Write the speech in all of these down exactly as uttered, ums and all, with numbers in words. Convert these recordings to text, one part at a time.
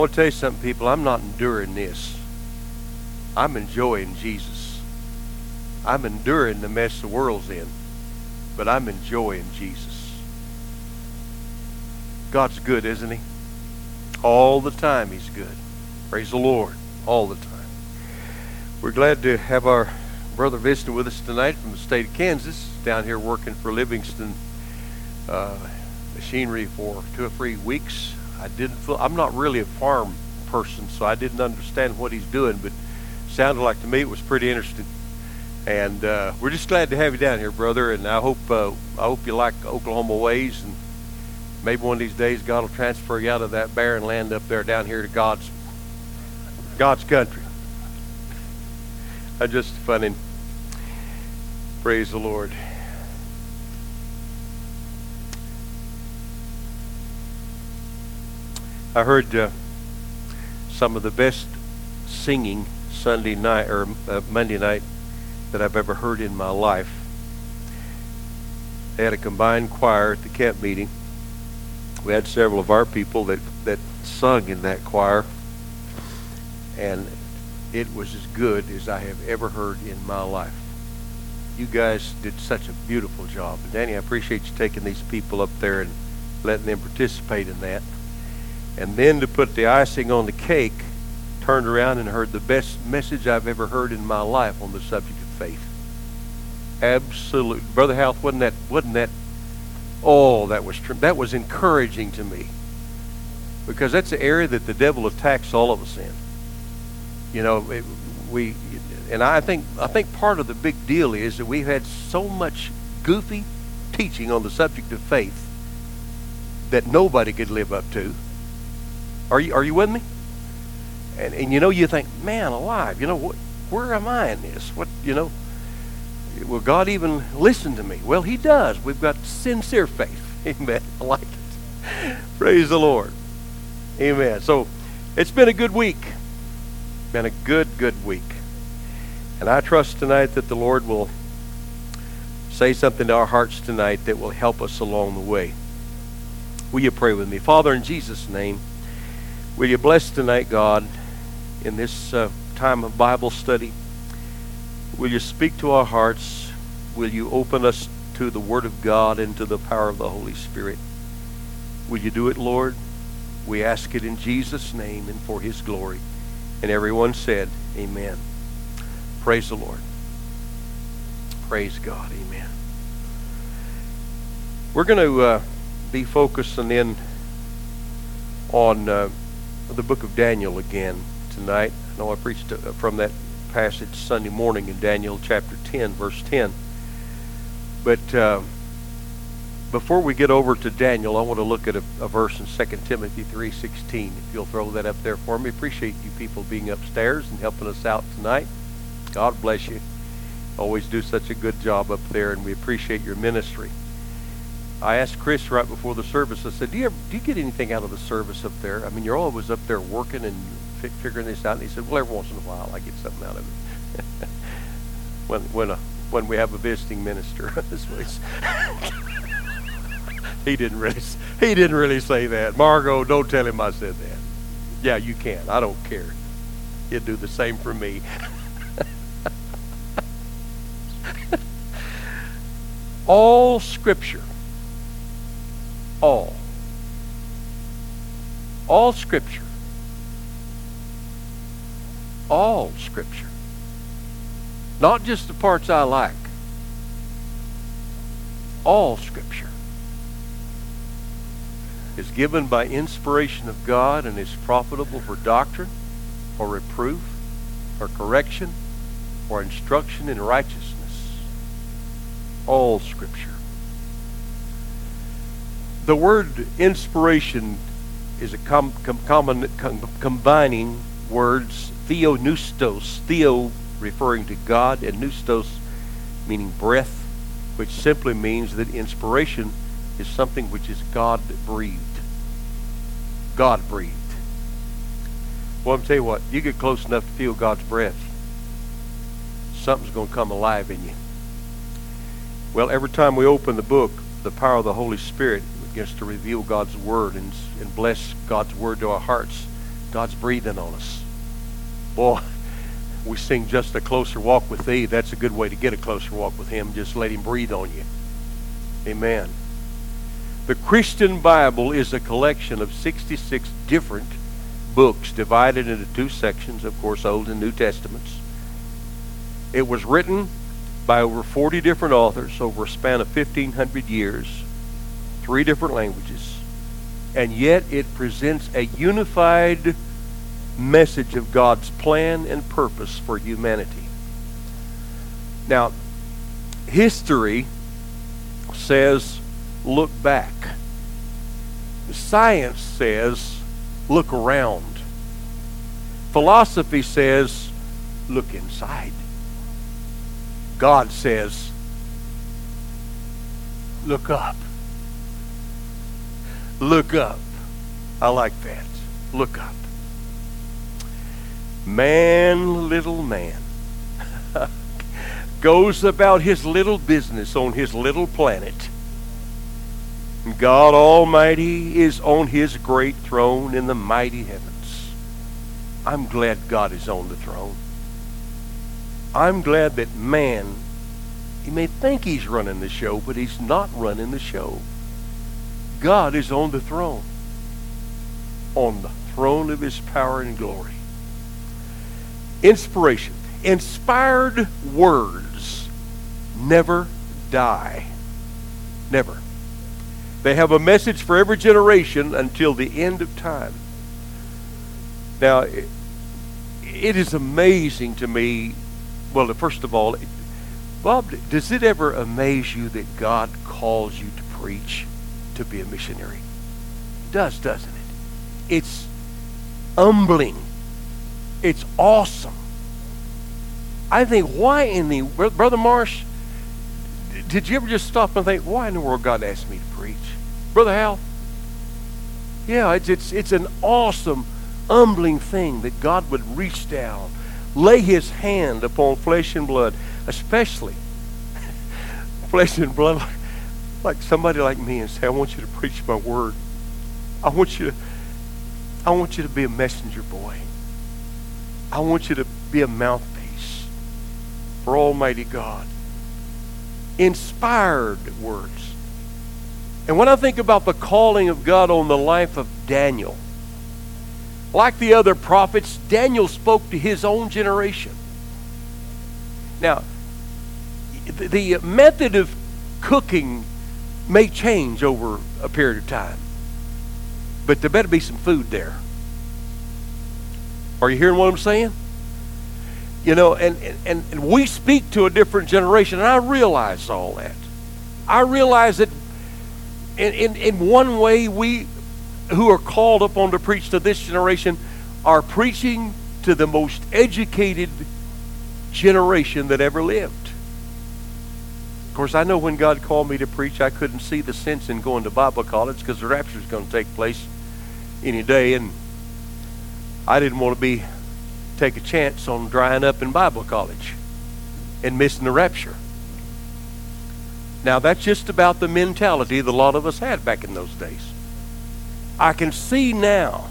I want to tell you something, people. I'm not enduring this. I'm enjoying Jesus. I'm enduring the mess the world's in, but I'm enjoying Jesus. God's good, isn't he? All the time he's good. Praise the Lord. All the time. We're glad to have our brother visiting with us tonight from the state of Kansas, down here working for Livingston uh, Machinery for two or three weeks. I didn't feel, I'm not really a farm person, so I didn't understand what he's doing, but it sounded like to me it was pretty interesting. And uh, we're just glad to have you down here, brother. And I hope uh, I hope you like Oklahoma ways, and maybe one of these days God will transfer you out of that barren land up there down here to God's God's country. I'm just funny. Praise the Lord. I heard uh, some of the best singing Sunday night or uh, Monday night that I've ever heard in my life. They had a combined choir at the camp meeting. We had several of our people that, that sung in that choir, and it was as good as I have ever heard in my life. You guys did such a beautiful job. And Danny, I appreciate you taking these people up there and letting them participate in that. And then to put the icing on the cake, turned around and heard the best message I've ever heard in my life on the subject of faith. Absolutely. Brother Houth, wasn't that, wasn't that, oh, that was, that was encouraging to me. Because that's the area that the devil attacks all of us in. You know, it, we, and I think, I think part of the big deal is that we've had so much goofy teaching on the subject of faith that nobody could live up to. Are you, are you with me? And, and you know, you think, man alive, you know, what, where am I in this? What, you know, will God even listen to me? Well, he does. We've got sincere faith. Amen. I like it. Praise the Lord. Amen. So it's been a good week. Been a good, good week. And I trust tonight that the Lord will say something to our hearts tonight that will help us along the way. Will you pray with me? Father, in Jesus' name, will you bless tonight, God, in this uh, time of Bible study? Will you speak to our hearts? Will you open us to the Word of God and to the power of the Holy Spirit? Will you do it, Lord? We ask it in Jesus' name and for his glory. And everyone said, amen. Praise the Lord. Praise God. Amen. We're going to uh, be focusing in on uh, the book of Daniel again tonight. I know I preached from that passage Sunday morning in Daniel chapter ten, verse ten. But uh, before we get over to Daniel, I want to look at a, a verse in Second Timothy three sixteen. If you'll throw that up there for me. Appreciate you people being upstairs and helping us out tonight. God bless you. Always do such a good job up there, and we appreciate your ministry. I asked Chris right before the service, I said, do you, ever, do you get anything out of the service up there? I mean, you're always up there working and fi- figuring this out. And he said, well, every once in a while I get something out of it. when when a, when we have a visiting minister. This was he didn't really he didn't really say that. Margot, don't tell him I said that. Yeah, you can. I don't care. He'd do the same for me. All Scripture. All. All Scripture. All Scripture. Not just the parts I like. All Scripture is given by inspiration of God and is profitable for doctrine, for reproof, for correction, for instruction in righteousness. All Scripture. The word inspiration is a com- com- common, com- combining words, theonoustos, theo referring to God, and noustos meaning breath, which simply means that inspiration is something which is God-breathed. God-breathed. Well, I'm tell you what, you get close enough to feel God's breath, something's going to come alive in you. Well, every time we open the book, the power of the Holy Spirit begins to reveal God's Word and, and bless God's Word to our hearts. God's breathing on us. Boy, we sing Just a Closer Walk with Thee. That's a good way to get a closer walk with Him. Just let Him breathe on you. Amen. The Christian Bible is a collection of sixty-six different books divided into two sections, of course, Old and New Testaments. It was written by over forty different authors over a span of fifteen hundred years, three different languages, and yet it presents a unified message of God's plan and purpose for humanity. Now, history says, look back. Science says, look around. Philosophy says, look inside. God says, look up. Look up. I like that. Look up. Man, little man, goes about his little business on his little planet. God Almighty is on His great throne in the mighty heavens. I'm glad God is on the throne. I'm glad that man, he may think he's running the show, but he's not running the show. God is on the throne, on the throne of His power and glory. Inspiration. Inspired words never die. Never. They have a message for every generation until the end of time. Now, it, it is amazing to me. Well, first of all, Bob, does it ever amaze you that God calls you to preach, to be a missionary? It does, doesn't it? It's humbling. It's awesome. I think, why in the, Brother Marsh, did you ever just stop and think, why in the world God asked me to preach? Brother Hal? Yeah, it's, it's, it's an awesome, humbling thing that God would reach down, lay His hand upon flesh and blood, especially flesh and blood, like, like somebody like me, and say, I want you to preach my word. I want you to, I want you to be a messenger boy. I want you to be a mouthpiece for Almighty God. Inspired words. And when I think about the calling of God on the life of Daniel, like the other prophets, Daniel spoke to his own generation. Now, the method of cooking may change over a period of time, but there better be some food there. Are you hearing what I'm saying? You know, and, and, and we speak to a different generation, and I realize all that. I realize that in, in, in one way, we who are called upon to preach to this generation are preaching to the most educated generation that ever lived. Of course, I know when God called me to preach, I couldn't see the sense in going to Bible college because the rapture is going to take place any day, and I didn't want to be take a chance on drying up in Bible college and missing the rapture. Now, that's just about the mentality that a lot of us had back in those days. I can see now,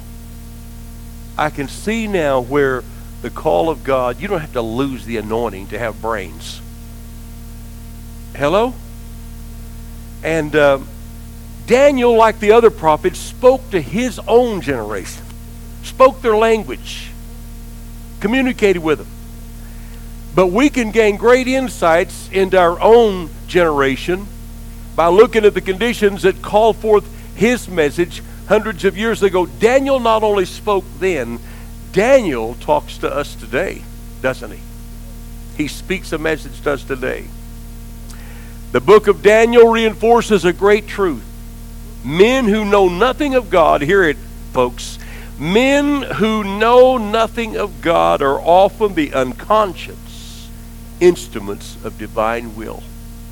I can see now where the call of God, you don't have to lose the anointing to have brains. Hello? And uh, Daniel, like the other prophets, spoke to his own generation, spoke their language, communicated with them. But we can gain great insights into our own generation by looking at the conditions that called forth his message hundreds of years ago. Daniel not only spoke then, Daniel talks to us today, doesn't he? He speaks a message to us today. The book of Daniel reinforces a great truth. Men who know nothing of God, hear it, folks, men who know nothing of God are often the unconscious instruments of divine will.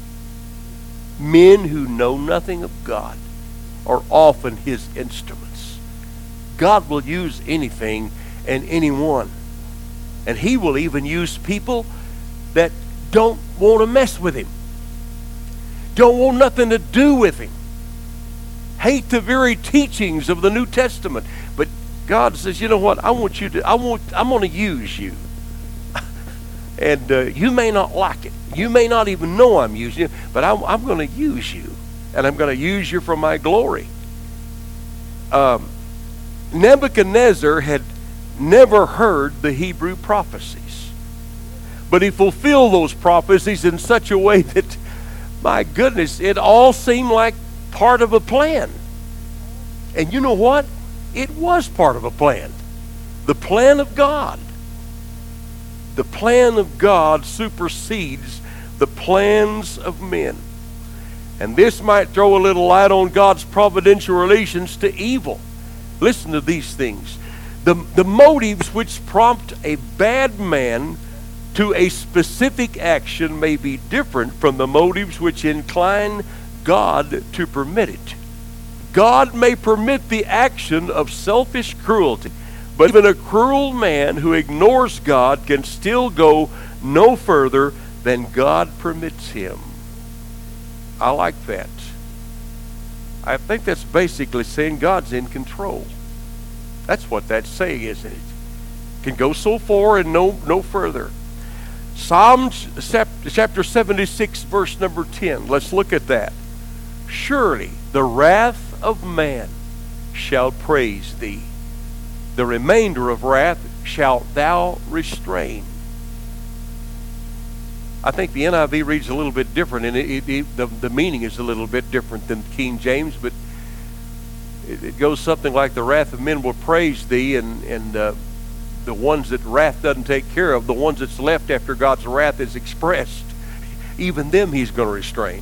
Men who know nothing of God are often His instruments. God will use anything and anyone. And He will even use people that don't want to mess with Him, don't want nothing to do with Him, hate the very teachings of the New Testament. But God says, you know what? I want you to, I want, I'm going to use you. And uh, you may not like it. You may not even know I'm using you, but I'm, I'm going to use you. And I'm going to use you for my glory. Um, Nebuchadnezzar had never heard the Hebrew prophecies. But he fulfilled those prophecies in such a way that, my goodness, it all seemed like part of a plan. And you know what? It was part of a plan. The plan of God. The plan of God supersedes the plans of men. And this might throw a little light on God's providential relations to evil. Listen to these things. The, the motives which prompt a bad man to a specific action may be different from the motives which incline God to permit it. God may permit the action of selfish cruelty, but even a cruel man who ignores God can still go no further than God permits him. I like that. I think that's basically saying God's in control. That's what that's saying, isn't it? Can go so far and no no further. Psalms chapter seventy-six, verse number ten. Let's look at that. Surely the wrath of man shall praise thee. The remainder of wrath shalt thou restrain. I think the N I V reads a little bit different, and it, it, it, the, the meaning is a little bit different than King James, but it, it goes something like, the wrath of men will praise thee, and, and uh, the ones that wrath doesn't take care of, the ones that's left after God's wrath is expressed, even them he's going to restrain.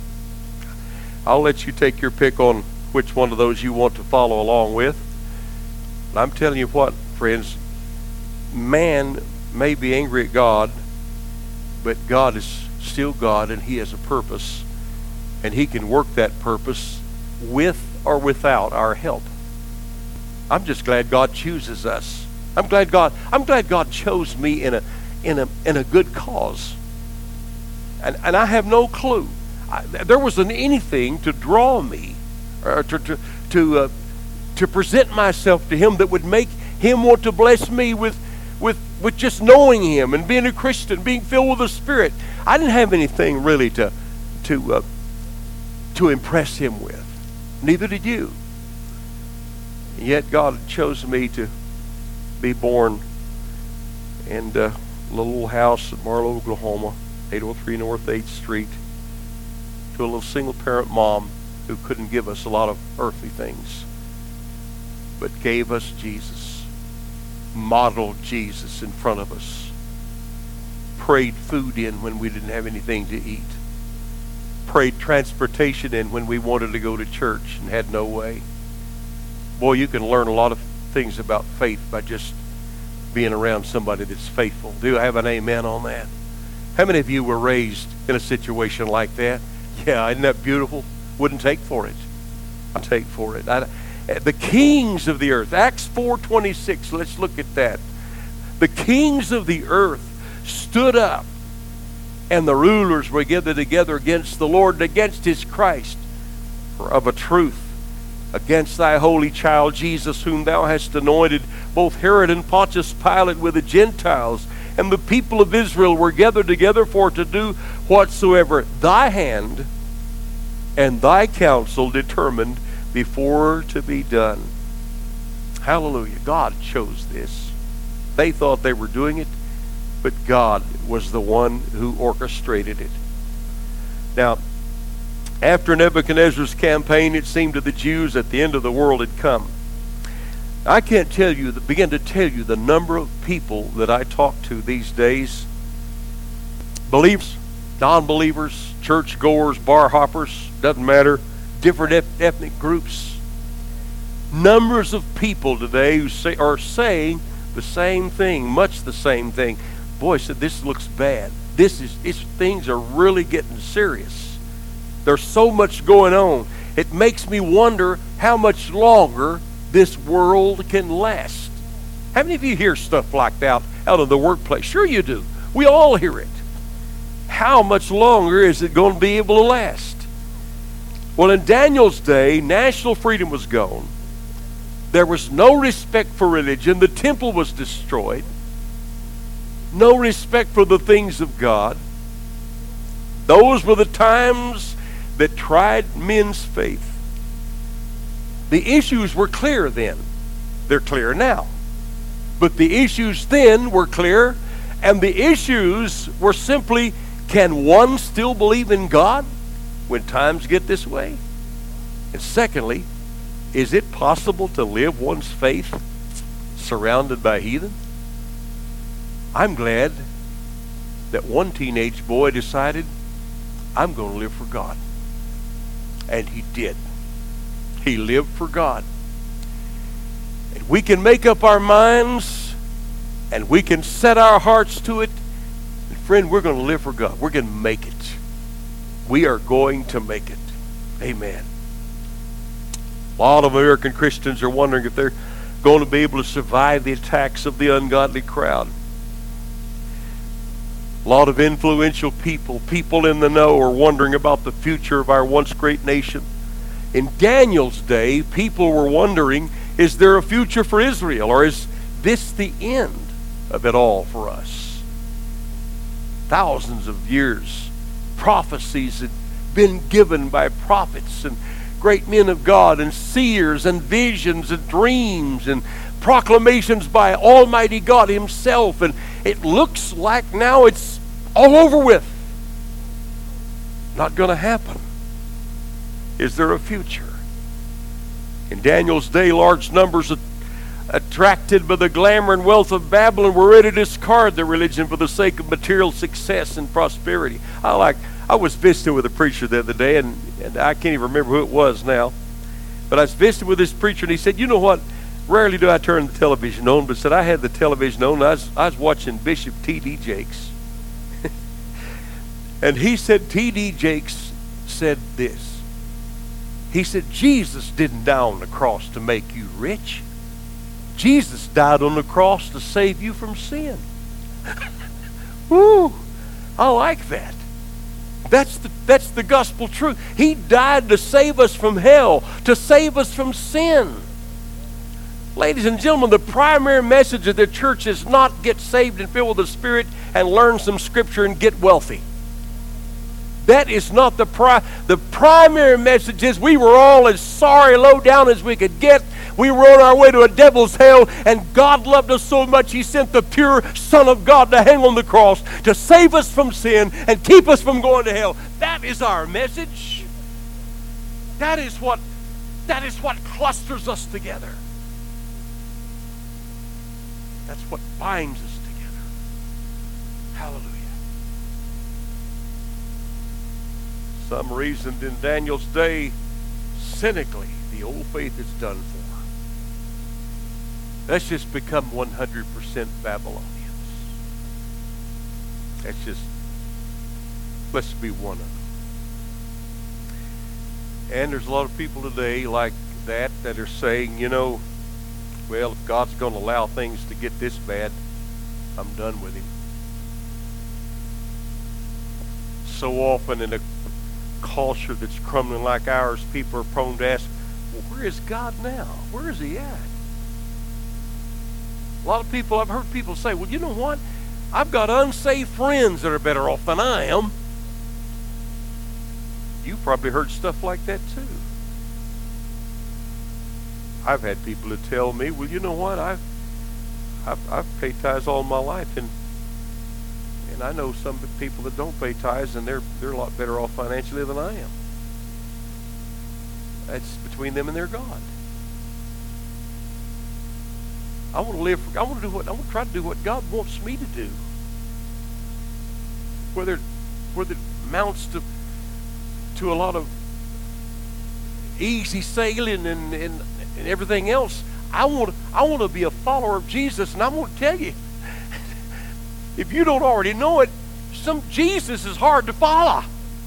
I'll let you take your pick on which one of those you want to follow along with. But I'm telling you what, friends, man may be angry at God, but God is still God, and he has a purpose, and he can work that purpose with or without our help. I'm just glad God chooses us. I'm glad God I'm glad God chose me in a in a in a good cause. And and I have no clue. I, there wasn't anything to draw me or to to to, uh, to present myself to him that would make him want to bless me with with with just knowing him and being a Christian, being filled with the Spirit. I didn't have anything really to to uh, to impress him with. Neither did you. And yet God chose me to be born in a little house at Marlow, Oklahoma, eight oh three North eighth Street, to a little single-parent mom who couldn't give us a lot of earthly things, but gave us Jesus, modeled Jesus in front of us, prayed food in when we didn't have anything to eat, prayed transportation in when we wanted to go to church and had no way. Boy, you can learn a lot of things about faith by just being around somebody that's faithful. Do I have an amen on that? How many of you were raised in a situation like that? Yeah, isn't that beautiful? Wouldn't take for it. I'd take for it. I, the kings of the earth, Acts four twenty-six, let's look at that. The kings of the earth stood up, and the rulers were gathered together against the Lord and against his Christ. For of a truth, against thy holy child Jesus, whom thou hast anointed, both Herod and Pontius Pilate with the Gentiles and the people of Israel were gathered together for to do whatsoever thy hand and thy counsel determined before to be done. Hallelujah. God chose this. They thought they were doing it, but God was the one who orchestrated it. Now, after Nebuchadnezzar's campaign, it seemed to the Jews that the end of the world had come. I can't tell you, begin to tell you the number of people that I talk to these days. Believers, non-believers, church-goers, bar hoppers, doesn't matter, different ethnic groups. Numbers of people today who say, are saying the same thing, much the same thing. Boy, said this looks bad. This is, it's, things are really getting serious. There's so much going on. It makes me wonder how much longer this world can last. How many of you hear stuff like that out of the workplace? Sure you do. We all hear it. How much longer is it going to be able to last? Well, in Daniel's day, national freedom was gone. There was no respect for religion. The temple was destroyed. No respect for the things of God. Those were the times that tried men's faith. The issues were clear then. They're clear now. But the issues then were clear, and the issues were simply, can one still believe in God when times get this way? And secondly, is it possible to live one's faith surrounded by heathen? I'm glad that one teenage boy decided, I'm going to live for God. And he did. He lived for God. And we can make up our minds, and we can set our hearts to it. And friend, we're going to live for God. We're going to make it. We are going to make it. Amen. A lot of American Christians are wondering if they're going to be able to survive the attacks of the ungodly crowd. A lot of influential people, people in the know, are wondering about the future of our once great nation. In Daniel's day, people were wondering, is there a future for Israel, or is this the end of it all for us? Thousands of years, prophecies had been given by prophets and great men of God, and seers and visions and dreams and proclamations by Almighty God himself, and it looks like now it's all over with. Not going to happen. Is there a future? In Daniel's day, large numbers of, attracted by the glamour and wealth of Babylon were ready to discard their religion for the sake of material success and prosperity. I like. I was visiting with a preacher the other day, and, and I can't even remember who it was now. But I was visiting with this preacher, and he said, you know what? Rarely do I turn the television on, but said I had the television on, and I was, I was watching Bishop T D Jakes. And he said, T D Jakes said this. He said, Jesus didn't die on the cross to make you rich. Jesus died on the cross to save you from sin. Woo! I like that. That's the, that's the gospel truth. He died to save us from hell, to save us from sin. Ladies and gentlemen, the primary message of the church is not get saved and filled with the Spirit and learn some scripture and get wealthy. That is not the pri- the primary message is we were all as sorry, low down as we could get. We were on our way to a devil's hell, and God loved us so much he sent the pure Son of God to hang on the cross to save us from sin and keep us from going to hell. That is our message. That is what, that is what clusters us together. That's what binds us together. Hallelujah. Some reasoned in Daniel's day, cynically, the old faith is done for. Let's just become one hundred percent Babylonians. Let's just, let's be one of them. And there's a lot of people today like that that are saying, you know, well, if God's going to allow things to get this bad, I'm done with him. So often in a culture that's crumbling like ours, people are prone to ask, well, where is God now? Where is he at? A lot of people, I've heard people say, well, you know what? I've got unsaved friends that are better off than I am. You probably heard stuff like that too. I've had people that tell me, well, you know what? I've, I've, I've paid tithes all my life, and and I know some people that don't pay tithes, and they're they're a lot better off financially than I am. That's between them and their God. I want to live. For, I want to do what I want to try to do what God wants me to do. Whether whether it amounts to to a lot of easy sailing and, and, and everything else, I want to, I want to be a follower of Jesus, and I'm going to tell you, if you don't already know it, some Jesus is hard to follow.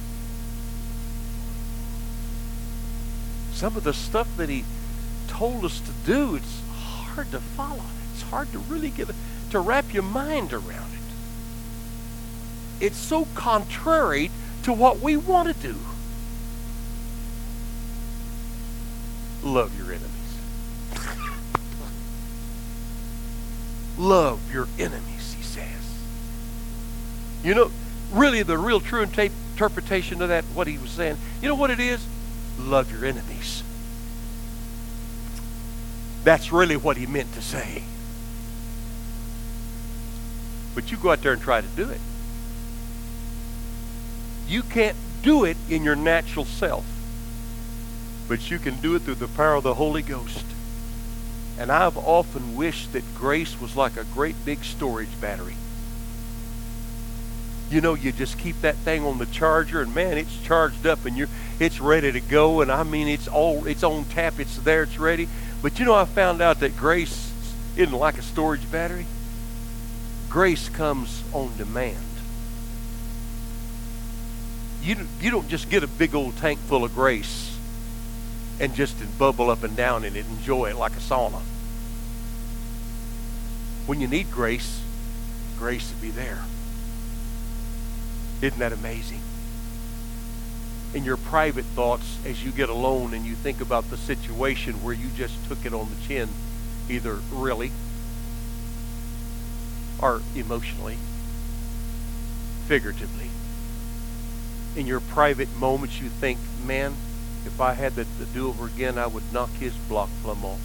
Some of the stuff that he told us to do, it's hard to follow. It's hard to really get to wrap your mind around it. It's so contrary to what we want to do. Love your enemies. Love your enemies, he says. You know, really the real true interpretation of that, what he was saying, you know what it is? Love your enemies. That's really what he meant to say. But you go out there and try to do it. You can't do it in your natural self, but you can do it through the power of the Holy Ghost. And I've often wished that grace was like a great big storage battery. You know, you just keep that thing on the charger, and man, it's charged up, and you're it's ready to go. And I mean, it's all it's on tap. It's there. It's ready. But you know, I found out that grace isn't like a storage battery. Grace comes on demand. You you don't just get a big old tank full of grace and just bubble up and down in it and enjoy it like a sauna. When you need grace, grace will be there. Isn't that amazing? In your private thoughts, as you get alone and you think about the situation where you just took it on the chin, either really or emotionally, figuratively. In your private moments, you think, man, if I had to do over again, I would knock his block plumb off.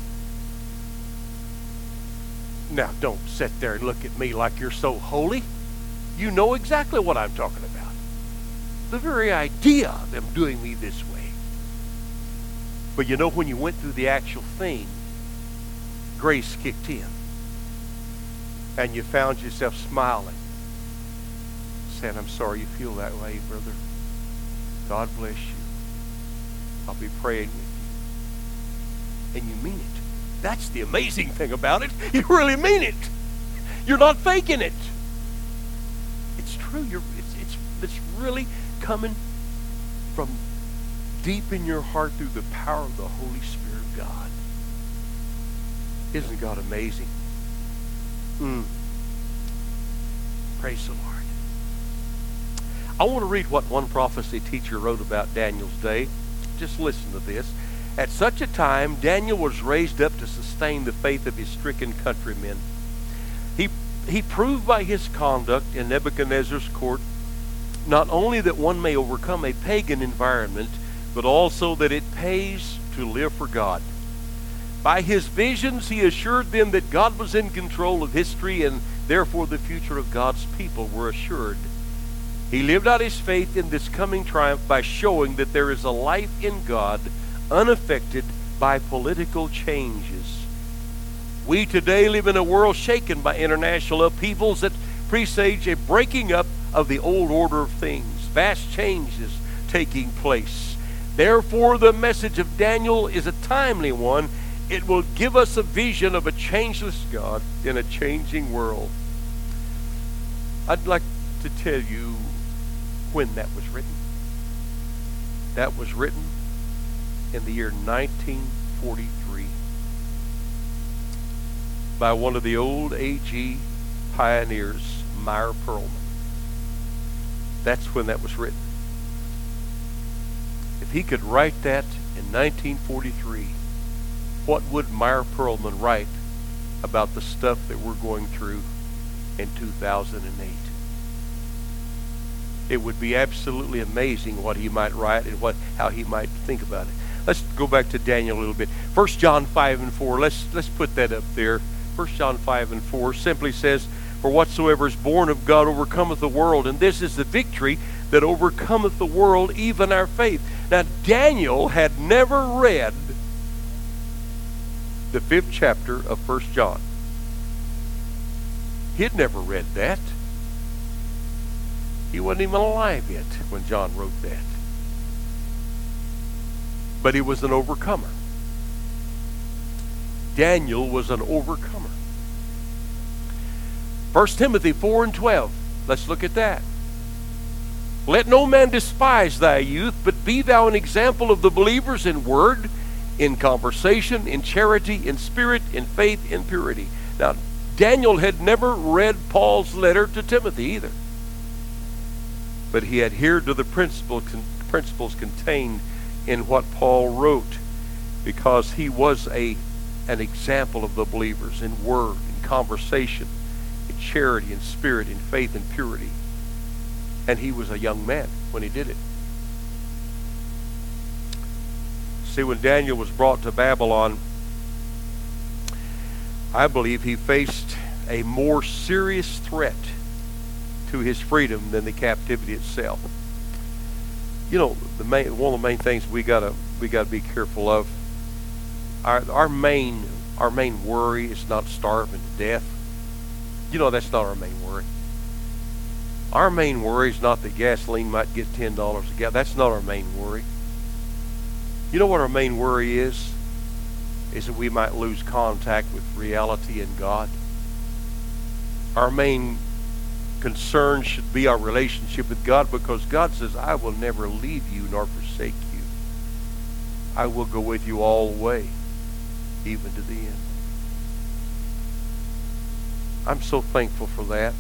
Now, don't sit there and look at me like you're so holy. You know exactly what I'm talking about. The very idea of them doing me this way. But you know, when you went through the actual thing, grace kicked in. And you found yourself smiling, saying, I'm sorry you feel that way, brother. God bless you. I'll be praying with you. And you mean it. That's the amazing thing about it. You really mean it. You're not faking it. It's true. You're, it's, it's, it's really coming from deep in your heart through the power of the Holy Spirit of God. Isn't God amazing? Mm. Praise the Lord. I want to read what one prophecy teacher wrote about Daniel's day. Just listen to this. At such a time, Daniel was raised up to sustain the faith of his stricken countrymen. He, he proved by his conduct in Nebuchadnezzar's court not only that one may overcome a pagan environment, but also that it pays to live for God. By his visions, he assured them that God was in control of history, and therefore the future of God's people were assured. He lived out his faith in this coming triumph by showing that there is a life in God unaffected by political changes. We today live in a world shaken by international upheavals that presage a breaking up of the old order of things. Vast changes taking place. Therefore, the message of Daniel is a timely one. It will give us a vision of a changeless God in a changing world. I'd like to tell you when that was written. That was written in the year nineteen forty-three by one of the old A G pioneers, Meyer Pearlman. That's when that was written. If he could write that in nineteen forty-three, what would Meyer Pearlman write about the stuff that we're going through in two thousand eight? It would be absolutely amazing what he might write and what how he might think about it. Let's go back to Daniel a little bit. First John five and four. Let's let's put that up there. First John five and four simply says, "For whatsoever is born of God overcometh the world, and this is the victory that overcometh the world, even our faith." Now, Daniel had never read the fifth chapter of First John. He had never read that. He wasn't even alive yet when John wrote that. But he was an overcomer. Daniel was an overcomer. First Timothy four and twelve. Let's look at that. "Let no man despise thy youth, but be thou an example of the believers in word, in conversation, in charity, in spirit, in faith, in purity." Now, Daniel had never read Paul's letter to Timothy either. But he adhered to the principle, con, principles contained in what Paul wrote, because he was a an example of the believers in word, in conversation, in charity, in spirit, in faith, and purity. And he was a young man when he did it. See, when Daniel was brought to Babylon, I believe he faced a more serious threat to his freedom than the captivity itself. You know, the main, one of the main things we gotta we gotta be careful of. Our our main our main worry is not starving to death. You know, that's not our main worry. Our main worry is not that gasoline might get ten dollars a gallon. That's not our main worry. You know what our main worry is? Is that we might lose contact with reality and God. Our main concern should be our relationship with God, because God says, I will never leave you nor forsake you. I will go with you all the way, even to the end. I'm so thankful for that.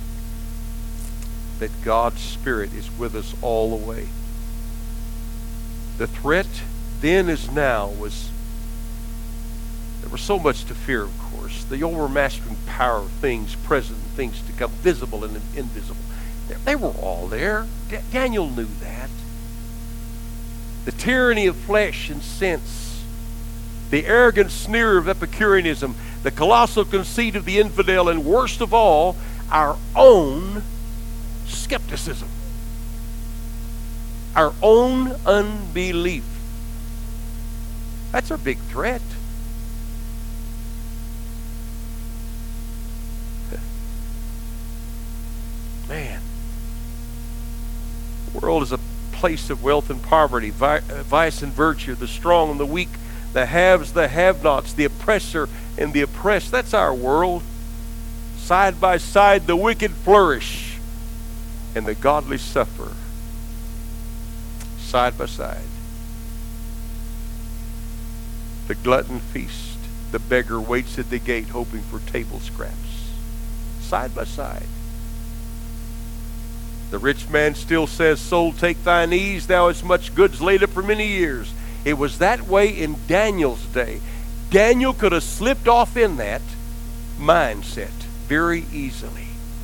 That God's Spirit is with us all the way. The threat then as now was, there was so much to fear, of course. The overmastering power of things present and things to come, visible and invisible. They, they were all there. D- Daniel knew that. The tyranny of flesh and sense, the arrogant sneer of Epicureanism, the colossal conceit of the infidel, and worst of all, our own skepticism, our own unbelief. That's our big threat. Man, the world is a place of wealth and poverty, vi- vice and virtue, the strong and the weak, the haves, the have-nots, the oppressor and the oppressed. That's our world. Side by side, the wicked flourish and the godly suffer. Side by side. The glutton feast. The beggar waits at the gate hoping for table scraps. Side by side. The rich man still says, soul, take thine ease, thou hast much goods laid up for many years. It was that way in Daniel's day. Daniel could have slipped off in that mindset very easily.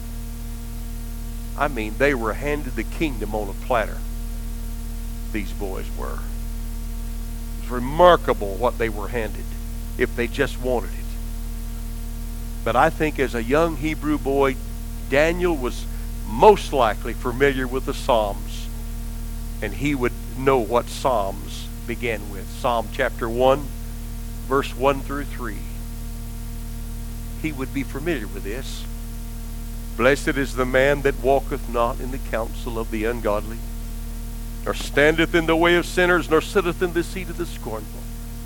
I mean, they were handed the kingdom on a platter. These boys were. It was remarkable what they were handed if they just wanted it. But I think as a young Hebrew boy, Daniel was most likely familiar with the Psalms, and he would know what Psalms began with. Psalm chapter one, verse one through three. He would be familiar with this. Blessed is the man that walketh not in the counsel of the ungodly, nor standeth in the way of sinners, nor sitteth in the seat of the scornful.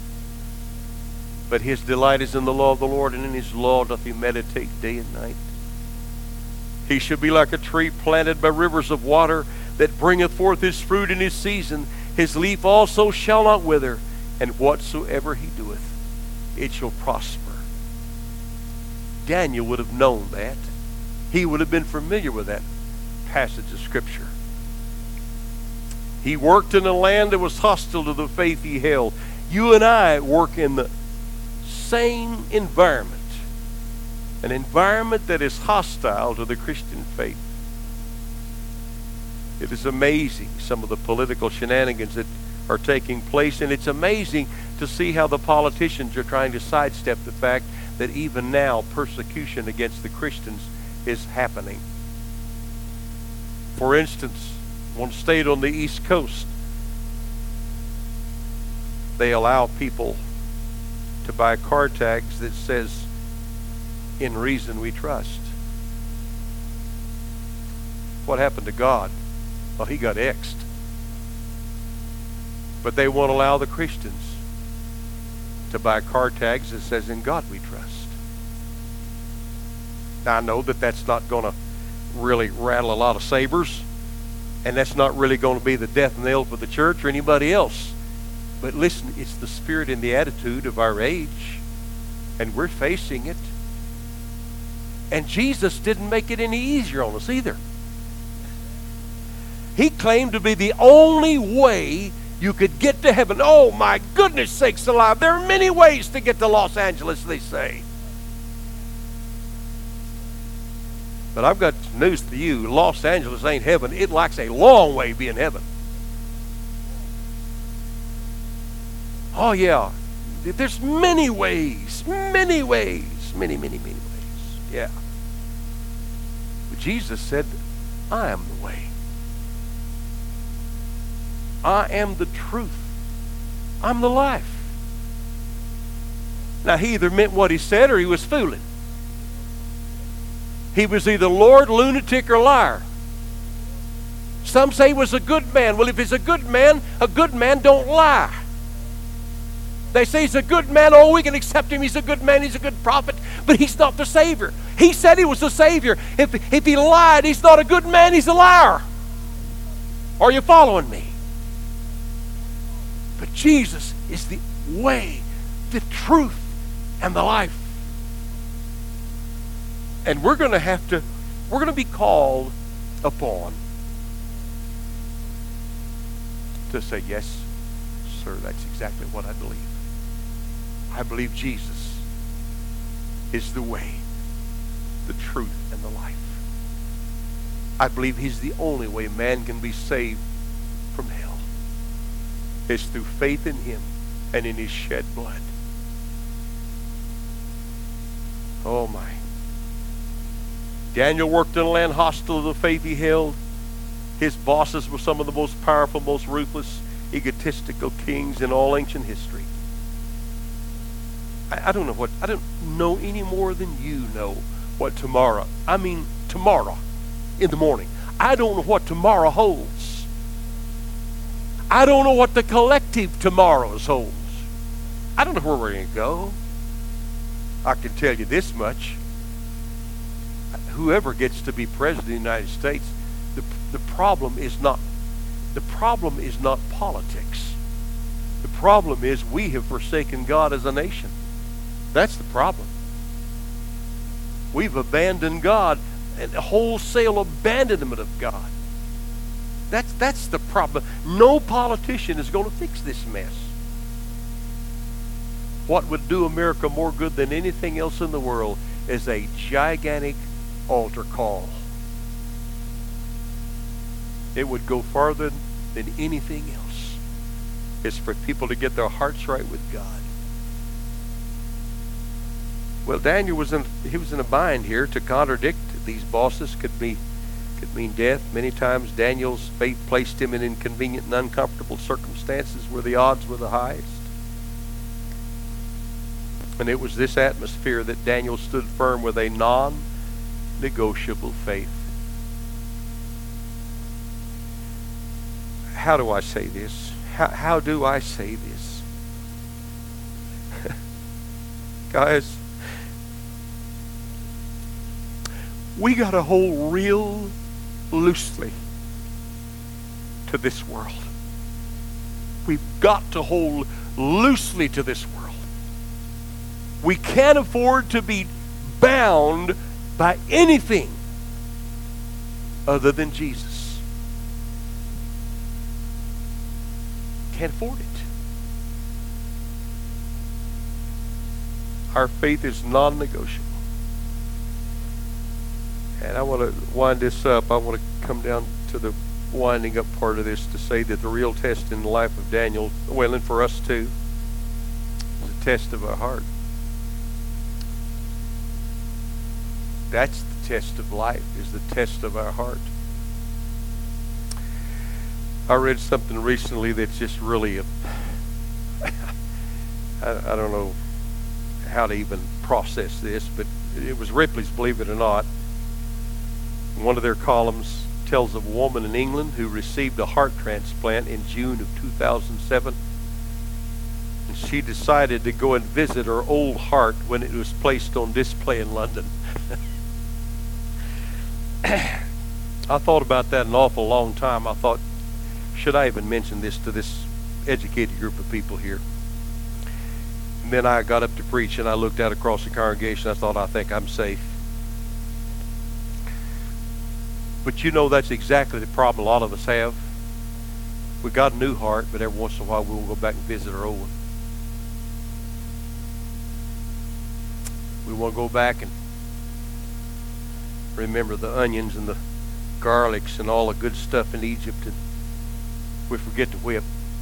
But his delight is in the law of the Lord, and in his law doth he meditate day and night. He shall be like a tree planted by rivers of water, that bringeth forth his fruit in his season. His leaf also shall not wither, and whatsoever he doeth, it shall prosper. Daniel would have known that. He would have been familiar with that passage of Scripture. He worked in a land that was hostile to the faith he held. You and I work in the same environment. An environment that is hostile to the Christian faith. It is amazing, some of the political shenanigans that are taking place, and it's amazing to see how the politicians are trying to sidestep the fact that even now persecution against the Christians is happening. For instance, one state on the East Coast, they allow people to buy car tags that says, in reason we trust. What happened to God? Well, he got X'd. But they won't allow the Christians to buy car tags that says, in God we trust. Now, I know that that's not going to really rattle a lot of sabers, and that's not really going to be the death knell for the church or anybody else. But listen, it's the spirit and the attitude of our age, and we're facing it. And Jesus didn't make it any easier on us either. He claimed to be the only way you could get to heaven. Oh, my goodness sakes alive. There are many ways to get to Los Angeles, they say. But I've got news for you. Los Angeles ain't heaven. It likes a long way being heaven. Oh, yeah. There's many ways. Many ways. Many, many, many ways. Yeah. But Jesus said, I am the way. I am the truth. I'm the life. Now, he either meant what he said or he was fooling. He was either Lord, lunatic, or liar. Some say he was a good man. Well, if he's a good man, a good man don't lie. They say he's a good man. Oh, we can accept him. He's a good man. He's a good prophet. But he's not the Savior. He said he was the Savior. If, if he lied, he's not a good man. He's a liar. Are you following me? But Jesus is the way, the truth, and the life. And we're going to have to, we're going to be called upon to say, yes, sir, that's exactly what I believe. I believe Jesus is the way, the truth, and the life. I believe he's the only way man can be saved from hell. It's through faith in him and in his shed blood. Oh my. Daniel worked in a land hostile to the faith he held. His bosses were some of the most powerful, most ruthless, egotistical kings in all ancient history. I, I don't know what, I don't know any more than you know what tomorrow, I mean tomorrow in the morning. I don't know what tomorrow holds. I don't know what the collective tomorrows holds. I don't know where we're going to go. I can tell you this much. Whoever gets to be president of the United States, the, the problem is not the problem is not politics. The problem is we have forsaken God as a nation. That's the problem. We've abandoned God, and wholesale abandonment of God. That's that's the problem. No politician is going to fix this mess. What would do America more good than anything else in the world is a gigantic altar call. It would go farther than anything else. It's for people to get their hearts right with God. Well, Daniel was in he was in a bind here. To contradict these bosses could be could mean death. Many times Daniel's faith placed him in inconvenient and uncomfortable circumstances where the odds were the highest. And it was this atmosphere that Daniel stood firm with a non-negotiable faith. How do I say this? How, how do I say this? Guys, we got to hold real loosely to this world. We've got to hold loosely to this world. We can't afford to be bound by anything other than Jesus. Can't afford it. Our faith is non-negotiable. And I want to wind this up. I want to come down to the winding up part of this to say that the real test in the life of Daniel, well, and for us too, is a test of our heart. That's the test of life, is the test of our heart. I read something recently that's just really, a, I, I don't know how to even process this, but it was Ripley's, believe it or not. One of their columns tells of a woman in England who received a heart transplant in June of two thousand seven. And she decided to go and visit her old heart when it was placed on display in London. I thought about that an awful long time. I thought, should I even mention this to this educated group of people here? And then I got up to preach and I looked out across the congregation. I thought, I think I'm safe. But you know, that's exactly the problem a lot of us have. We got a new heart, but every once in a while we'll go back and visit our old one. We want to go back and remember the onions and the garlics and all the good stuff in Egypt, and we forget to whip.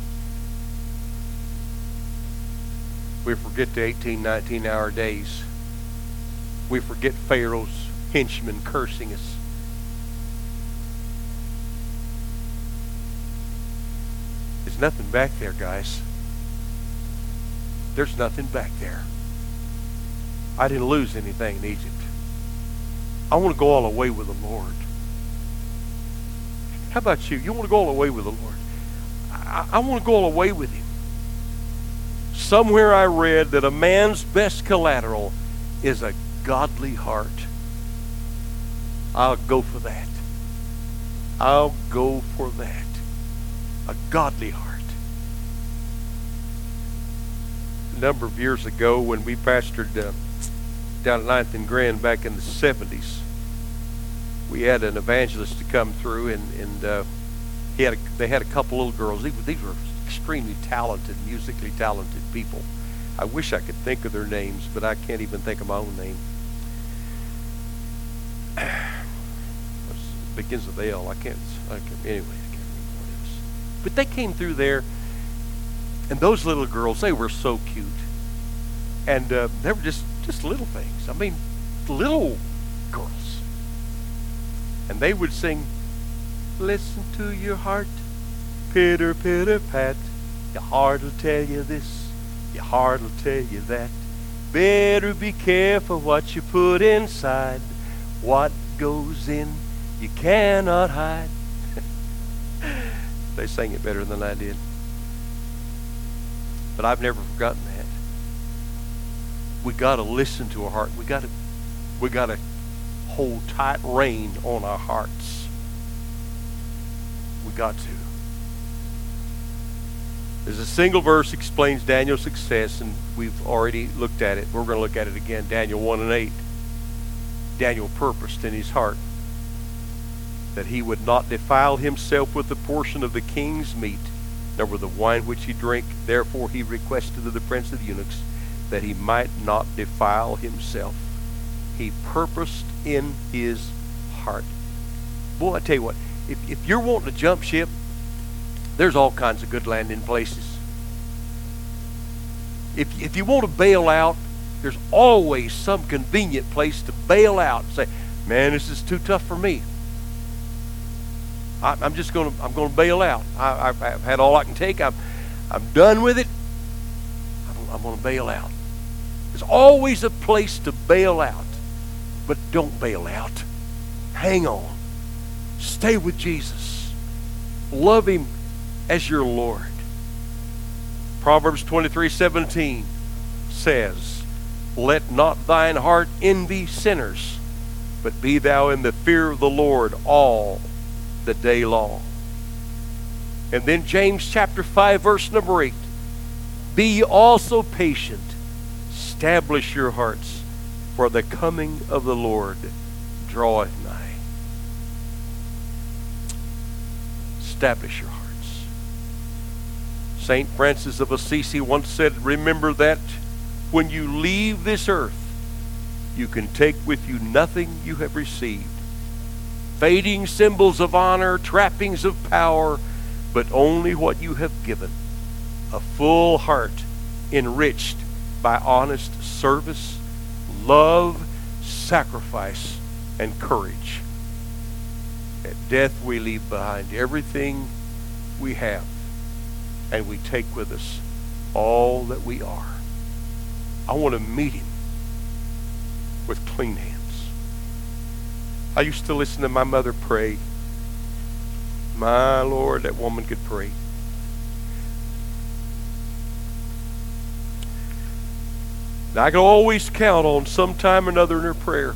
We forget the eighteen, nineteen hour days. We forget Pharaoh's henchmen cursing us. There's nothing back there, guys. There's nothing back there. I didn't lose anything in Egypt. I want to go all the way with the Lord. How about you? You want to go all the way with the Lord? I, I want to go all the way with Him. Somewhere I read that a man's best collateral is a godly heart. I'll go for that. I'll go for that. A godly heart. A number of years ago when we pastored uh, down at ninth and Grand back in the seventies, we had an evangelist to come through, and, and uh, he had a, they had a couple little girls. These, these were extremely talented, musically talented people. I wish I could think of their names, but I can't even think of my own name. It begins with L. I can't, I can't anyway, I can't remember what it is. But they came through there, and those little girls, they were so cute. And uh, they were just, just little things. I mean, little girls. And they would sing, "Listen to your heart, pitter, pitter, pat. Your heart will tell you this, your heart will tell you that. Better be careful what you put inside. What goes in, you cannot hide." They sang it better than I did. But I've never forgotten that. We got to listen to our heart. We got to, we got to hold tight rein on our hearts. We got to. There's a single verse explains Daniel's success, and we've already looked at it. We're going to look at it again. Daniel one and eight. Daniel purposed in his heart that he would not defile himself with the portion of the king's meat, nor with the wine which he drank. Therefore he requested of the prince of the eunuchs that he might not defile himself. He purposed in his heart. Boy, I tell you what, if, if you're wanting to jump ship, there's all kinds of good landing places. If, if you want to bail out, there's always some convenient place to bail out and say, "Man, this is too tough for me. I, I'm just going to I'm going to bail out. I, I've, I've had all I can take. I'm I'm done with it. I'm, I'm going to bail out." There's always a place to bail out, but don't bail out. Hang on. Stay with Jesus. Love Him as your Lord. Proverbs twenty-three seventeen says, "Let not thine heart envy sinners, but be thou in the fear of the Lord all the day long." And then James chapter five verse number eight, "Be ye also patient, establish your hearts, for the coming of the Lord draweth nigh." Establish your hearts. Saint Francis of Assisi once said, "Remember that when you leave this earth, you can take with you nothing you have received. Fading symbols of honor, trappings of power, but only what you have given. A full heart enriched by honest service, love, sacrifice, and courage. At death we leave behind everything we have, and we take with us all that we are." I want to meet Him with clean hands. I used to listen to my mother pray. My Lord, that woman could pray. And I could always count on some time or another in her prayer.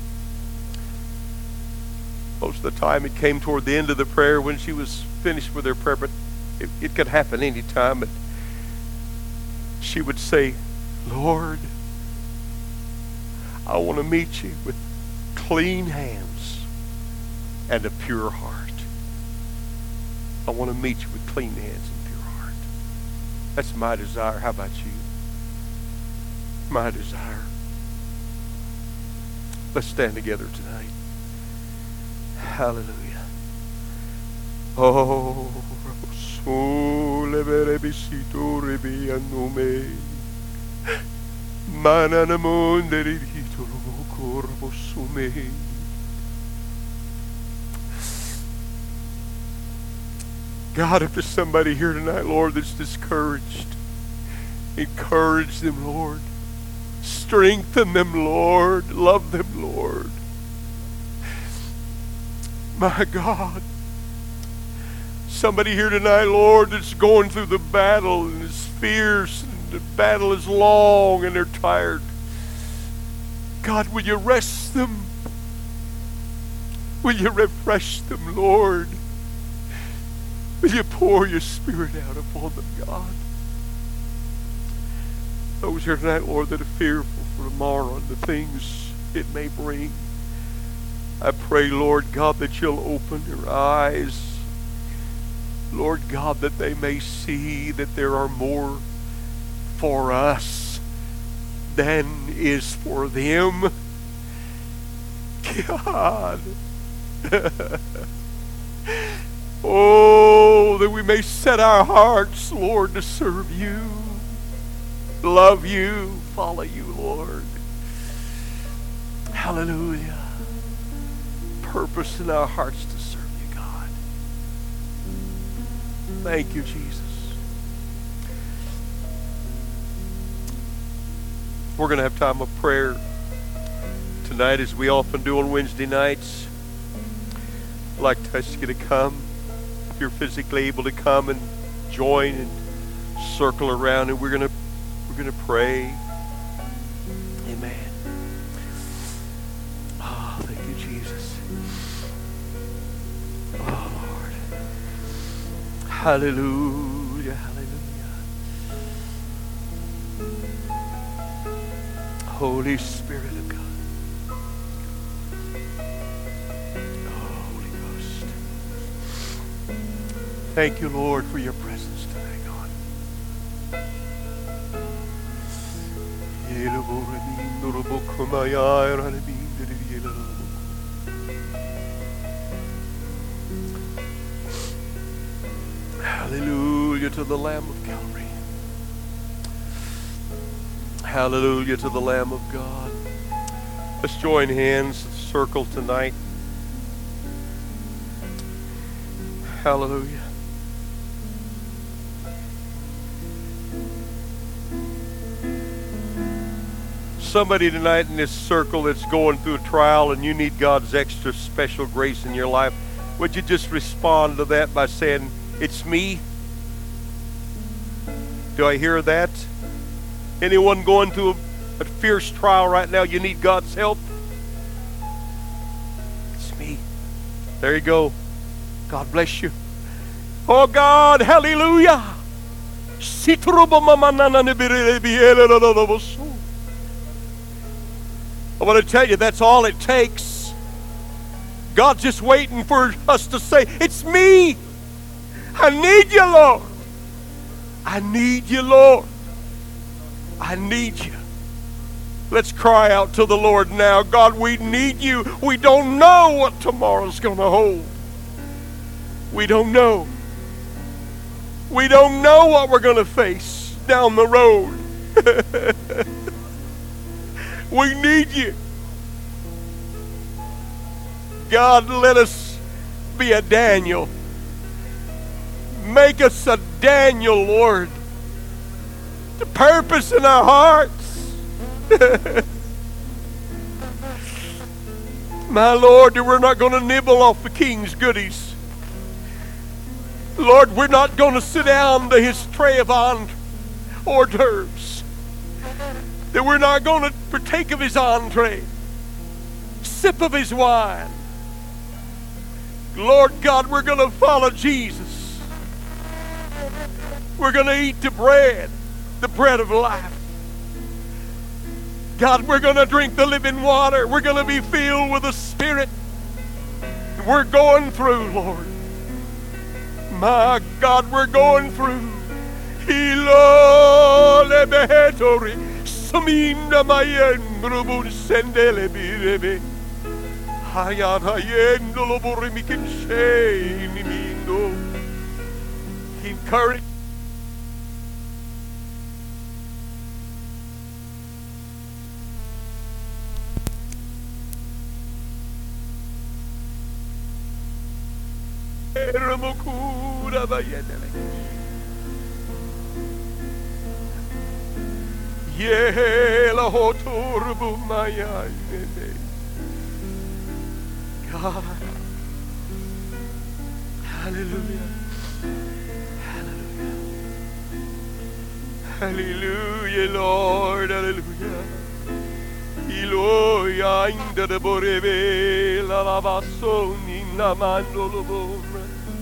Most of the time it came toward the end of the prayer when she was finished with her prayer, but it, it could happen any time. But she would say, "Lord, I want to meet you with clean hands and a pure heart. I want to meet you with clean hands and pure heart." That's my desire. How about you? My desire. Let's stand together tonight. Hallelujah. Oh, sole berebisito rebi anume. Mananamonde ridito corvo sume. God, if there's somebody here tonight, Lord, that's discouraged, encourage them, Lord. Strengthen them, Lord. Love them, Lord. My God. Somebody here tonight, Lord, that's going through the battle and it's fierce and the battle is long and they're tired. God, will you rest them? Will you refresh them, Lord? Will you pour your Spirit out upon them, God? Those here tonight, Lord, that are fearful for tomorrow and the things it may bring. I pray, Lord God, that you'll open their eyes. Lord God, that they may see that there are more for us than is for them. God. Oh, that we may set our hearts, Lord, to serve you, love you, follow you, Lord. Hallelujah. Purpose in our hearts to serve you, God. Thank you, Jesus. We're going to have time of prayer tonight, as we often do on Wednesday nights. I'd like to ask you to come. If you're physically able to come and join and circle around, and we're gonna we're gonna pray. Amen. Oh, thank you, Jesus. Oh, Lord. Hallelujah, hallelujah. Holy Spirit of God. Thank you, Lord, for your presence today, God. Hallelujah to the Lamb of Calvary. Hallelujah to the Lamb of God. Let's join hands, circle tonight. Hallelujah. Somebody tonight in this circle that's going through a trial and you need God's extra special grace in your life, would you just respond to that by saying, "It's me"? Do I hear that? Anyone going through a, a fierce trial right now, you need God's help? It's me. There you go. God bless you. Oh God, hallelujah. I want to tell you, that's all it takes. God's just waiting for us to say, "It's me. I need you, Lord. I need you, Lord. I need you." Let's cry out to the Lord now. God, we need you. We don't know what tomorrow's going to hold. We don't know. We don't know what we're going to face down the road. We need you. God, let us be a Daniel. Make us a Daniel, Lord. The purpose in our hearts. My Lord, that we're not going to nibble off the King's goodies. Lord, we're not going to sit down to his tray of hors d'oeuvres. That we're not going to partake of his entree, sip of his wine. Lord God, we're going to follow Jesus. We're going to eat the bread, the bread of life. God, we're going to drink the living water. We're going to be filled with the Spirit. We're going through, Lord. My God, we're going through. Hayana yendo lo borimi can shame me no. Encourage. Ramokura bayedele. Yela hoturbu maya. God. Hallelujah. Hallelujah. Hallelujah, Lord. Hallelujah. Iloya inda de borebe la lavasoni namando lobora.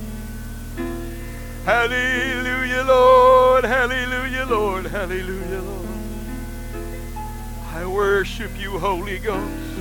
Hallelujah, Lord. Hallelujah, Lord. Hallelujah, Lord. I worship you, Holy Ghost.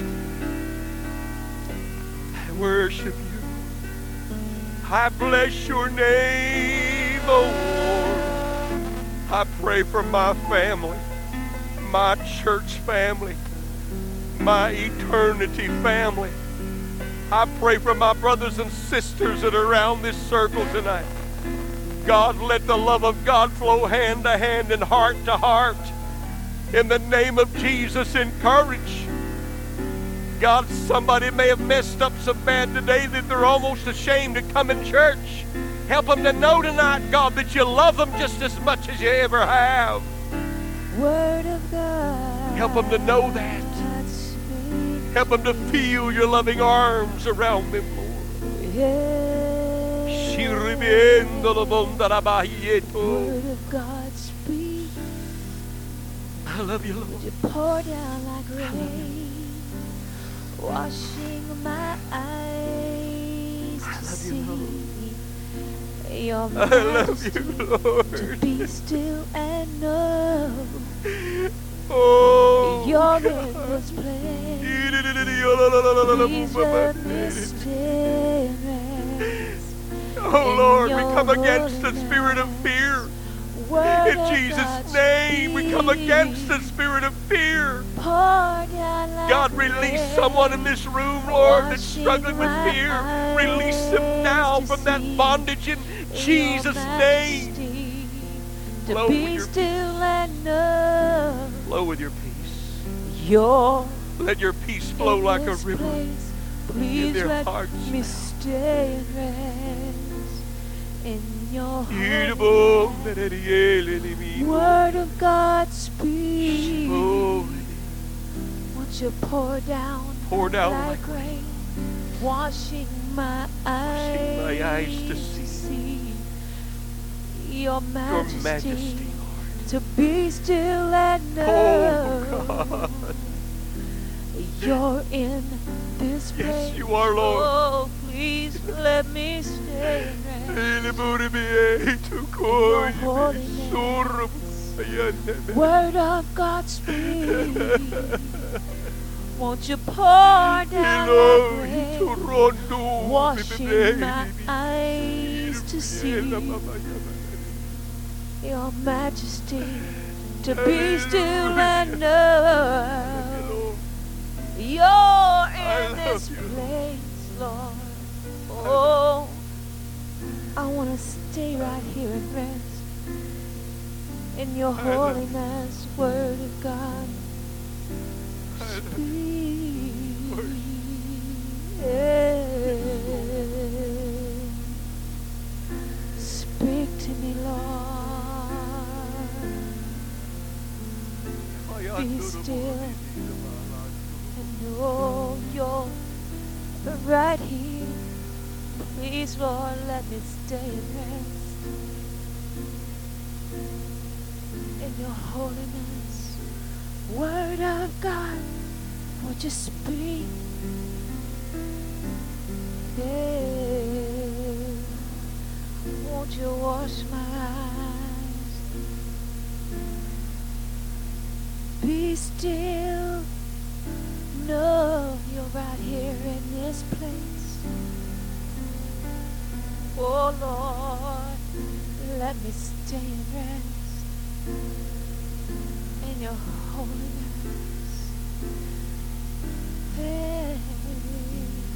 I worship you. I bless your name, oh Lord. I pray for my family, my church family, my eternity family. I pray for my brothers and sisters that are around this circle tonight. God, let the love of God flow hand to hand and heart to heart. In the name of Jesus, encourage. God, somebody may have messed up so bad today that they're almost ashamed to come in church. Help them to know tonight, God, that you love them just as much as you ever have. Word of God. Help them to know that. Help them to feel your loving arms around them, Lord. Yeah. Word of God, speak. I love you, Lord. Would you pour down like rain, washing my eyes I to love see you, your I love majesty, you, Lord. to be still and know Oh, your God. miracles play. Please let me stay and rest. Oh in Lord, we your come against the holiness. spirit of fear. Word In of Jesus' God, name, we come speak. against the spirit of fear. Pour down like God, release rain, someone in this room, Lord, that's washing struggling with my fear. Release them now eyes from to that see bondage in Jesus' your name. majesty, to Flow with be your still and know Flow with your peace. your Let your peace flow in like a this river. place. Please their let hearts me now. stay and rest in your Beautiful. holiness. Word of God, speak. Oh, Won't you pour down, pour down like like rain, washing my eyes, Washing my eyes to to see see your your majesty, majesty, Lord. to be still and Oh, know God. you're in this place. Yes, you are, Lord. Oh, please let me stay and rest. Word of God, speak. Won't you pour down like rain, washing my eyes to see your majesty, to be still and know you're in this place, Lord. Oh, I want to stay right here and rest in your holiness. Word of God, speak. Speak to me, Lord. Be still and know you're right here. Please, Lord, let me stay and rest in your holiness. Word of God, would you speak? Yeah. Won't you wash my eyes? Be still, know you're right here in this place. Oh Lord, let me stay and rest in your holiness. Hey.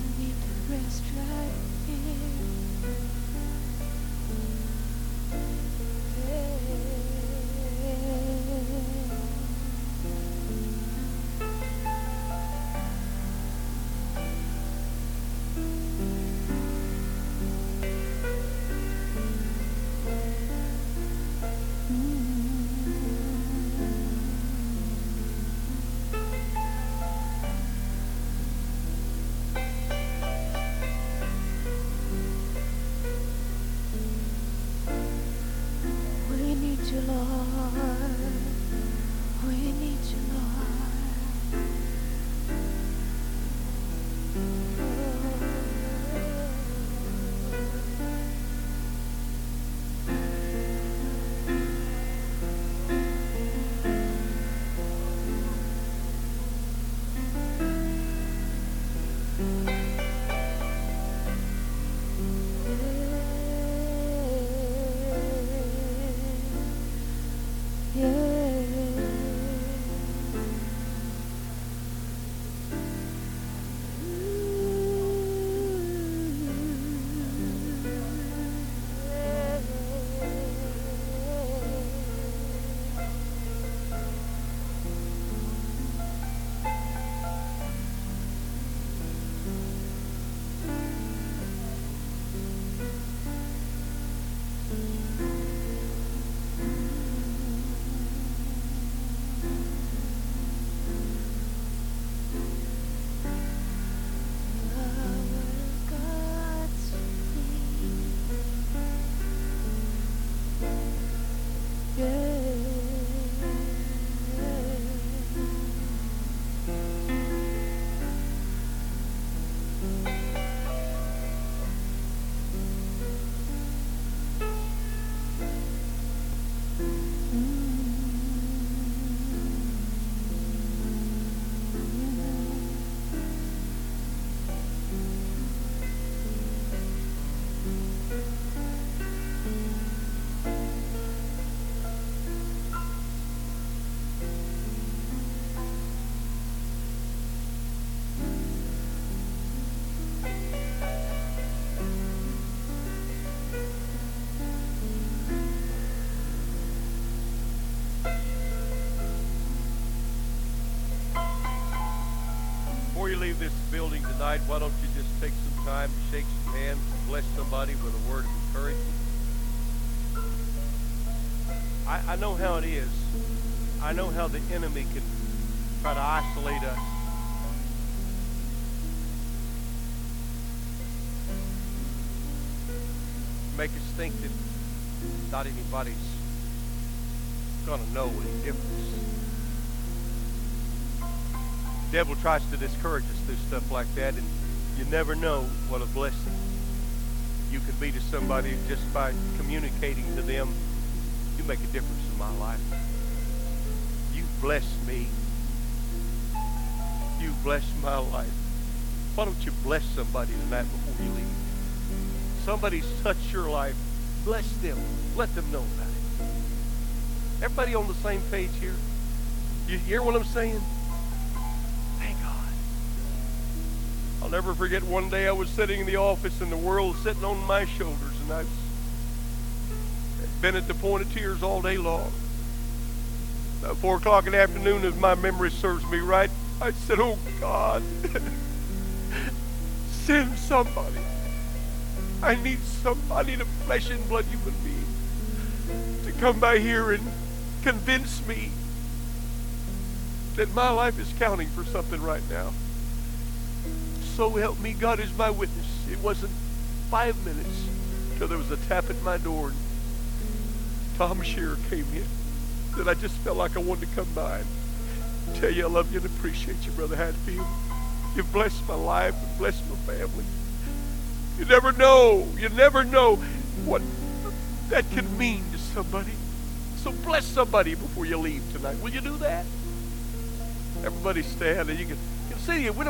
tonight, why don't you just take some time to shake some hands and bless somebody with a word of encouragement? I, I know how it is. I know how the enemy can try to isolate us. Make us think that not anybody's going to know any difference. The devil tries to discourage us through stuff like that, and you never know what a blessing you can be to somebody just by communicating to them. You make a difference in my life. You blessed me. You blessed my life. Why don't you bless somebody tonight before you leave? Somebody's touched your life. Bless them. Let them know about it. Everybody on the same page here? You hear what I'm saying? Thank God. I'll never forget one day I was sitting in the office and the world was sitting on my shoulders, and I've been at the point of tears all day long. About four o'clock in the afternoon, as my memory serves me right, I said, oh God, send somebody. I need somebody, a flesh and blood human being, to come by here and convince me that my life is counting for something right now. So help me, God is my witness. It wasn't five minutes till there was a tap at my door and Tom Shearer came in, that I just felt like I wanted to come by and tell you I love you and appreciate you, Brother Hatfield. You've blessed my life and blessed my family. You never know, you never know what that can mean to somebody. So bless somebody before you leave tonight. Will you do that? Everybody stand, and you can, you can see it.